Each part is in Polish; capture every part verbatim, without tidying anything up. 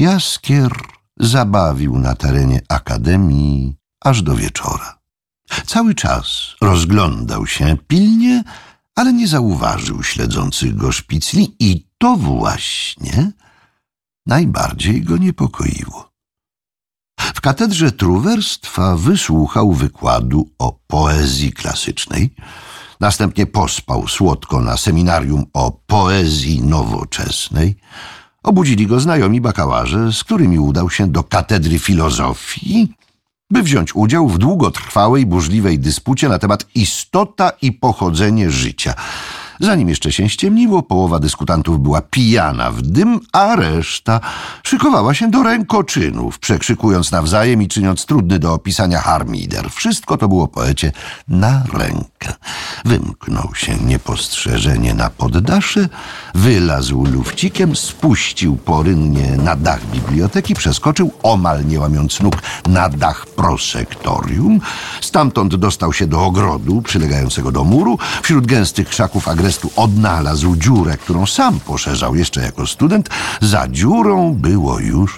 Jaskier zabawił na terenie akademii aż do wieczora. Cały czas rozglądał się pilnie, ale nie zauważył śledzących go szpicli i to właśnie najbardziej go niepokoiło. W katedrze truwerstwa wysłuchał wykładu o poezji klasycznej, następnie pospał słodko na seminarium o poezji nowoczesnej. Obudzili go znajomi bakałarzy, z którymi udał się do katedry filozofii, by wziąć udział w długotrwałej, burzliwej dyspucie na temat istota i pochodzenie życia. Zanim jeszcze się ściemniło, połowa dyskutantów była pijana w dym, a reszta szykowała się do rękoczynów, przekrzykując nawzajem i czyniąc trudny do opisania harmider. Wszystko to było poecie na rękę. Wymknął się niepostrzeżenie na poddasze, wylazł lufcikiem, spuścił porynnie na dach biblioteki, przeskoczył, omal nie łamiąc nóg, na dach prosektorium. Stamtąd dostał się do ogrodu przylegającego do muru. Wśród gęstych krzaków agrestu odnalazł dziurę, którą sam poszerzał jeszcze jako student. Za dziurą było już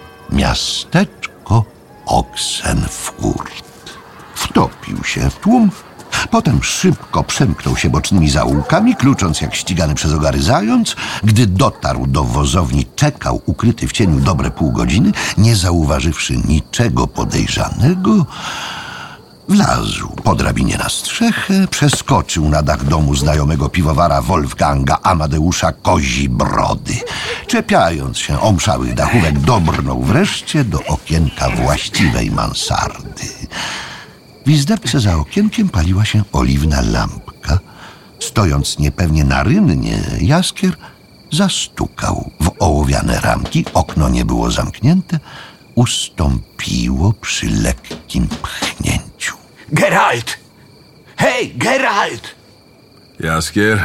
miasteczko Oxenfurt. Wtopił się w tłum, potem szybko przemknął się bocznymi zaułkami, klucząc jak ścigany przez ogary zając. Gdy dotarł do wozowni, czekał ukryty w cieniu dobre pół godziny, nie zauważywszy niczego podejrzanego. Wlazł po drabinie na strzechę, przeskoczył na dach domu znajomego piwowara Wolfganga Amadeusza Kozibrody. Czepiając się omszałych dachówek, dobrnął wreszcie do okienka właściwej mansardy. W izdebce za okienkiem paliła się oliwna lampka. Stojąc niepewnie na rynnie, Jaskier zastukał w ołowiane ramki. Okno nie było zamknięte. Ustąpiło przy lekkim pchnięciu. Geralt! Hej, Geralt! Jaskier?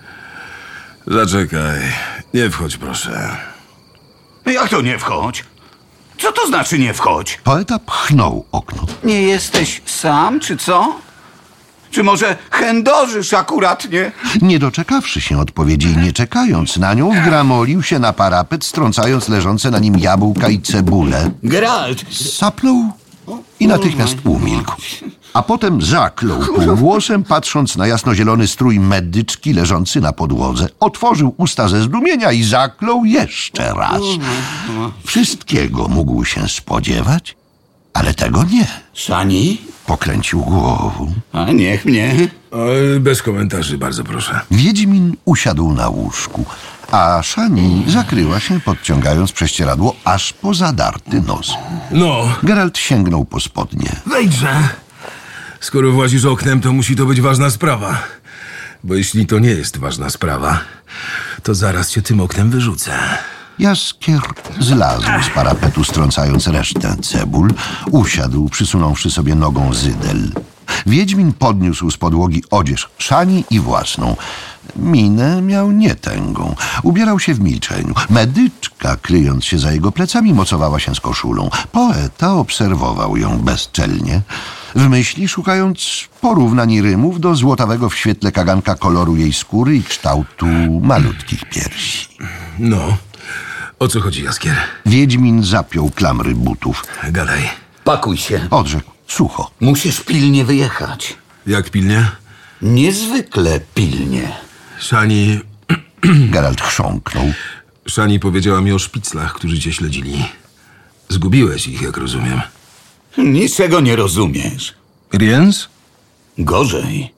Zaczekaj. Nie wchodź, proszę. Jak to nie wchodź? Co to znaczy nie wchodź? Poeta pchnął okno. Nie jesteś sam, czy co? Czy może chędożysz akuratnie? Nie doczekawszy się odpowiedzi i nie czekając na nią, wgramolił się na parapet, strącając leżące na nim jabłka i cebulę. Geralt! Saplął i natychmiast umilkł. A potem zaklął półgłosem, patrząc na jasnozielony strój medyczki leżący na podłodze. Otworzył usta ze zdumienia i zaklął jeszcze raz. Wszystkiego mógł się spodziewać, ale tego nie. Szani? Pokręcił głową. A niech mnie. O, bez komentarzy, bardzo proszę. Wiedźmin usiadł na łóżku, a Szani zakryła się, podciągając prześcieradło aż po zadarty nos. No, Geralt sięgnął po spodnie. wejdźże. Skoro włazisz oknem, to musi to być ważna sprawa. Bo jeśli to nie jest ważna sprawa, to zaraz cię tym oknem wyrzucę. Jaskier zlazł z parapetu, strącając resztę cebul. Usiadł, przysunąwszy sobie nogą zydel. Wiedźmin podniósł z podłogi odzież Szani i własną. Minę miał nietęgą. Ubierał się w milczeniu. Medyczka, kryjąc się za jego plecami, mocowała się z koszulą. Poeta obserwował ją bezczelnie, w myśli szukając porównań i rymów do złotawego w świetle kaganka koloru jej skóry i kształtu malutkich piersi. No, o co chodzi, Jaskier? Wiedźmin zapiął klamry butów. Gadaj. Pakuj się. Odrzekł sucho. Musisz pilnie wyjechać. Jak pilnie? Niezwykle pilnie. Szani... Geralt chrząknął. Szani powiedziała mi o szpiclach, którzy cię śledzili. Zgubiłeś ich, jak rozumiem. Niczego nie rozumiesz. Riens? Gorzej.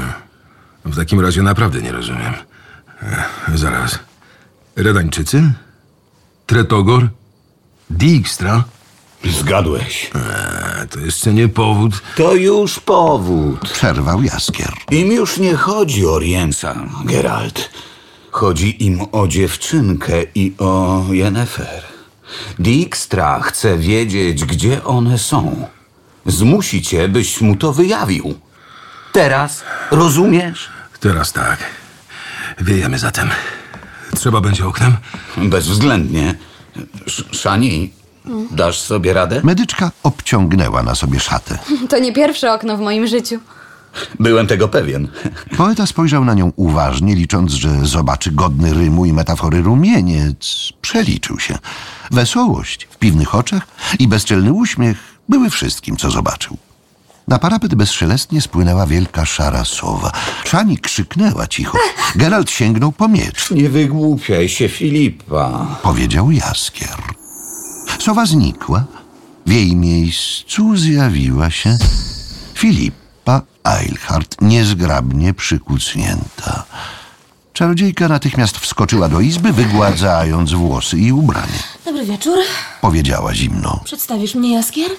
W takim razie naprawdę nie rozumiem. Ech, zaraz. Redańczycy? Tretogor? Dijkstra? Zgadłeś. Eee, to jeszcze nie powód. To już powód. Przerwał Jaskier. Im już nie chodzi o Riensa, Geralt. Chodzi im o dziewczynkę i o Yennefer. Dijkstra chce wiedzieć, gdzie one są. Zmusi cię, byś mu to wyjawił. Teraz rozumiesz? Teraz tak. Wiejemy zatem. Trzeba będzie oknem? Bezwzględnie. Sz- Szani, dasz sobie radę? Medyczka obciągnęła na sobie szatę. To nie pierwsze okno w moim życiu. Byłem tego pewien. Poeta spojrzał na nią uważnie, licząc, że zobaczy godny rymu i metafory rumieniec. Przeliczył się. Wesołość w piwnych oczach i bezczelny uśmiech były wszystkim, co zobaczył. Na parapet bezszelestnie spłynęła wielka szara sowa. Szani krzyknęła cicho. Geralt sięgnął po miecz. Nie wygłupiaj się, Filipa. Powiedział Jaskier. Sowa znikła. W jej miejscu zjawiła się Filipa Eilhart, niezgrabnie przykucnięta. Czarodziejka natychmiast wskoczyła do izby, wygładzając włosy i ubranie. Dobry wieczór. Powiedziała zimno. Przedstawisz mnie, Jaskier?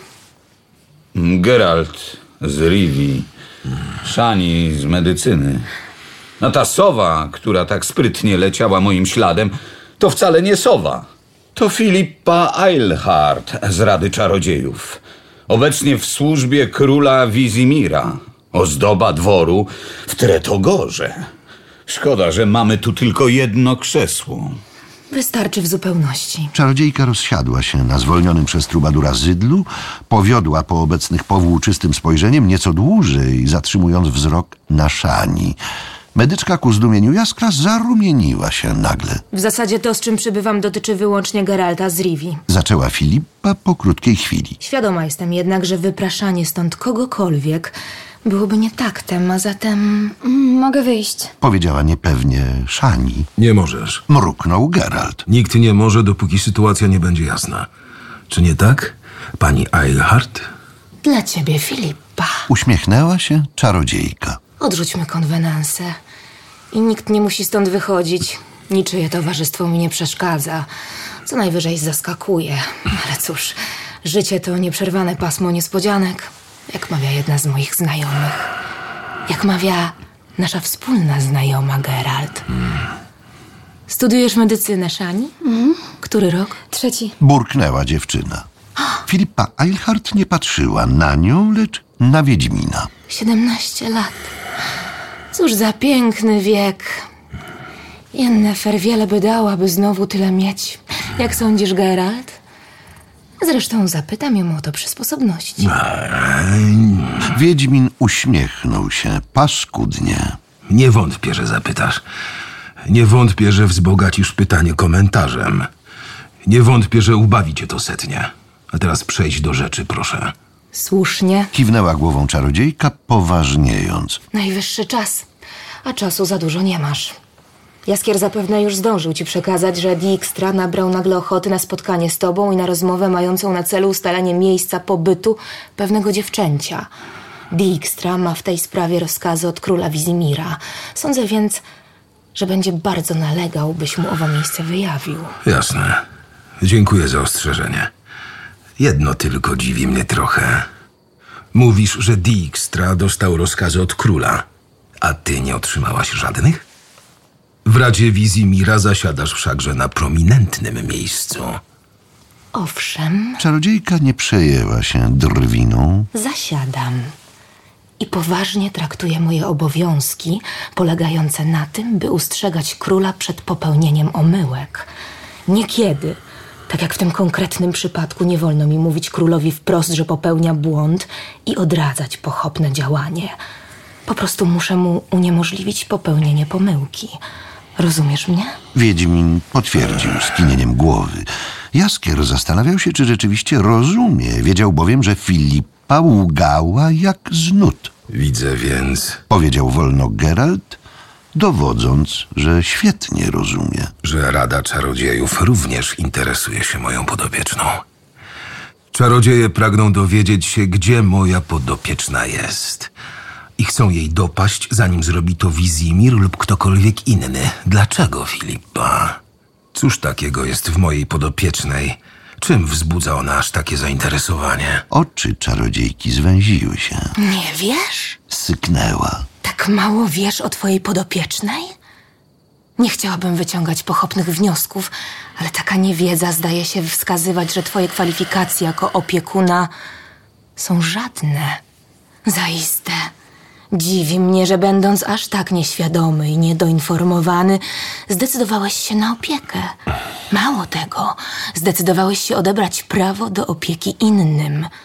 Geralt z Rivii, Szani z medycyny. No ta sowa, która tak sprytnie leciała moim śladem, to wcale nie sowa. To Filipa Eilhart z Rady Czarodziejów. Obecnie w służbie króla Wizimira. Ozdoba dworu w Tretogorze. Szkoda, że mamy tu tylko jedno krzesło. Wystarczy w zupełności. Czarodziejka rozsiadła się na zwolnionym przez trubadura zydlu, powiodła po obecnych powłóczystym spojrzeniem nieco dłużej, zatrzymując wzrok na Szani. Medyczka ku zdumieniu Jaskra zarumieniła się nagle. W zasadzie to, z czym przybywam, dotyczy wyłącznie Geralta z Rivii. Zaczęła Filipa po krótkiej chwili. Świadoma jestem jednak, że wypraszanie stąd kogokolwiek byłoby nie taktem, a zatem... Mogę wyjść. Powiedziała niepewnie Szani. Nie możesz. Mruknął Geralt. Nikt nie może, dopóki sytuacja nie będzie jasna. Czy nie tak, pani Eilhart? Dla ciebie, Filipa. Uśmiechnęła się czarodziejka. Odrzućmy konwenansę. I nikt nie musi stąd wychodzić. Niczyje towarzystwo mi nie przeszkadza. Co najwyżej zaskakuje. Ale cóż, życie to nieprzerwane pasmo niespodzianek. Jak mawia jedna z moich znajomych. Jak mawia nasza wspólna znajoma, Geralt. Mm. Studiujesz medycynę, Szani? Mm. Który rok? Trzeci. Burknęła dziewczyna. Filipa Eilhart nie patrzyła na nią, lecz na Wiedźmina. Siedemnaście lat. Cóż za piękny wiek. Yennefer wiele by dała, by znowu tyle mieć. Jak sądzisz, Geralt? Zresztą zapytam ją o to przy sposobności. Wiedźmin uśmiechnął się paskudnie. Nie wątpię, że zapytasz. Nie wątpię, że wzbogacisz pytanie komentarzem. Nie wątpię, że ubawi cię to setnie. A teraz przejdź do rzeczy, proszę. Słusznie. Kiwnęła głową czarodziejka, poważniejąc. Najwyższy czas. A czasu za dużo nie masz. Jaskier zapewne już zdążył ci przekazać, że Dijkstra nabrał nagle ochoty na spotkanie z tobą i na rozmowę mającą na celu ustalenie miejsca pobytu pewnego dziewczęcia. Dijkstra ma w tej sprawie rozkazy od króla Wizimira. Sądzę więc, że będzie bardzo nalegał, byś mu owo miejsce wyjawił. Jasne. Dziękuję za ostrzeżenie. Jedno tylko dziwi mnie trochę. Mówisz, że Dijkstra dostał rozkazy od króla, a ty nie otrzymałaś żadnych? W Radzie Wizimira zasiadasz wszakże na prominentnym miejscu. Owszem, Czarodziejka nie przejęła się drwiną. zasiadam. I poważnie traktuję moje obowiązki, polegające na tym, by ustrzegać króla przed popełnieniem omyłek. Niekiedy, tak jak w tym konkretnym przypadku, nie wolno mi mówić królowi wprost, że popełnia błąd i odradzać pochopne działanie. Po prostu muszę mu uniemożliwić popełnienie pomyłki. Rozumiesz mnie? Wiedźmin potwierdził skinieniem głowy. Jaskier zastanawiał się, czy rzeczywiście rozumie. Wiedział bowiem, że Filipa łgała jak z nut. Widzę więc, Powiedział wolno Geralt, dowodząc, że świetnie rozumie. że Rada Czarodziejów również interesuje się moją podopieczną. Czarodzieje pragną dowiedzieć się, gdzie moja podopieczna jest. I chcą jej dopaść, zanim zrobi to Wizimir lub ktokolwiek inny. Dlaczego, Filipa? Cóż takiego jest w mojej podopiecznej? Czym wzbudza ona aż takie zainteresowanie? Oczy czarodziejki zwęziły się. Nie wiesz? Syknęła. Tak mało wiesz o twojej podopiecznej? Nie chciałabym wyciągać pochopnych wniosków, ale taka niewiedza zdaje się wskazywać, że twoje kwalifikacje jako opiekuna są żadne. Zaiste. Dziwi mnie, że będąc aż tak nieświadomy i niedoinformowany, zdecydowałeś się na opiekę. Mało tego, zdecydowałeś się odebrać prawo do opieki innym.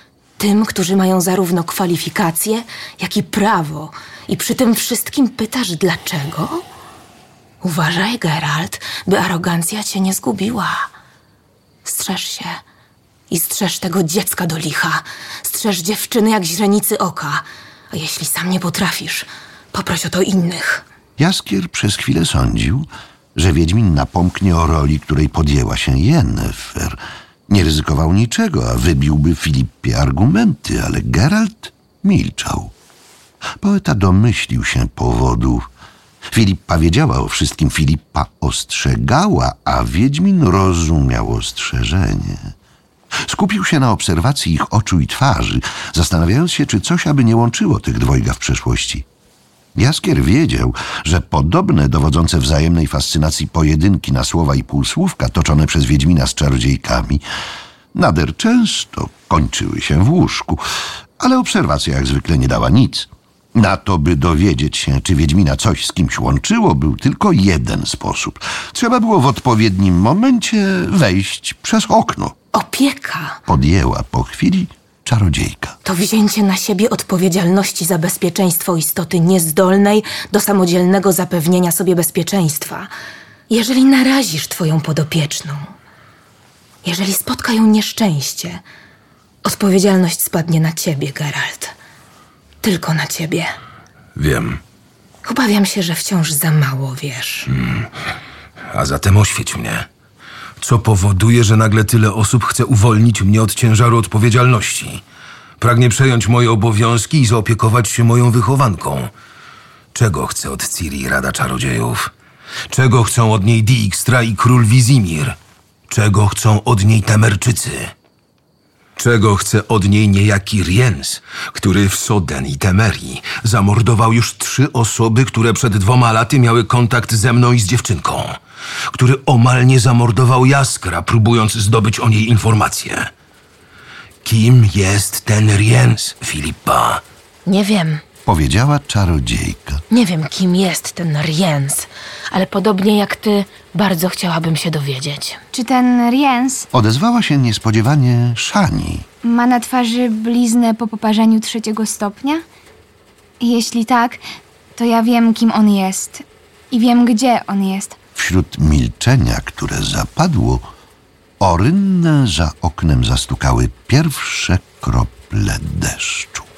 Tym, którzy mają zarówno kwalifikacje, jak i prawo. I przy tym wszystkim pytasz dlaczego? Uważaj, Geralt, by arogancja cię nie zgubiła. Strzeż się i strzeż tego dziecka do licha. Strzeż dziewczyny jak źrenicy oka. A jeśli sam nie potrafisz, poproś o to innych. Jaskier przez chwilę sądził, że Wiedźmin napomknie o roli, której podjęła się Yennefer. Nie ryzykował niczego, a wybiłby Filipie argumenty, ale Geralt milczał. Poeta domyślił się powodów. Filippa wiedziała o wszystkim, Filippa ostrzegała, a Wiedźmin rozumiał ostrzeżenie. Skupił się na obserwacji ich oczu i twarzy, zastanawiając się, czy coś aby nie łączyło tych dwojga w przeszłości. Jaskier wiedział, że podobne dowodzące wzajemnej fascynacji pojedynki na słowa i półsłówka toczone przez Wiedźmina z czarodziejkami nader często kończyły się w łóżku, ale obserwacja jak zwykle nie dała nic. Na to, by dowiedzieć się, czy Wiedźmina coś z kimś łączyło, był tylko jeden sposób. Trzeba było w odpowiednim momencie wejść przez okno. Opieka Podjęła po chwili czarodziejka. to wzięcie na siebie odpowiedzialności za bezpieczeństwo istoty niezdolnej do samodzielnego zapewnienia sobie bezpieczeństwa. Jeżeli narazisz twoją podopieczną, jeżeli spotka ją nieszczęście, odpowiedzialność spadnie na ciebie, Geralt. Tylko na ciebie. Wiem. Obawiam się, że wciąż za mało wiesz. A zatem oświeć mnie. Co powoduje, że nagle tyle osób chce uwolnić mnie od ciężaru odpowiedzialności? Pragnie przejąć moje obowiązki i zaopiekować się moją wychowanką. Czego chce od Ciri Rada Czarodziejów? Czego chcą od niej Dijkstra i król Vizimir? Czego chcą od niej Temerczycy? Czego chce od niej niejaki Rience, który w Soden i Temerii zamordował już trzy osoby, które przed dwoma laty miały kontakt ze mną i z dziewczynką? Który omal nie zamordował Jaskra, próbując zdobyć o niej informacje? Kim jest ten Rience, Filippa? Nie wiem. Powiedziała czarodziejka. Nie wiem, kim jest ten Rience, ale podobnie jak ty, bardzo chciałabym się dowiedzieć. Czy ten Rience Odezwała się niespodziewanie Szani. ma na twarzy bliznę po poparzeniu trzeciego stopnia? Jeśli tak, to ja wiem, kim on jest. I wiem, gdzie on jest. Wśród milczenia, które zapadło, o rynnę za oknem zastukały pierwsze krople deszczu.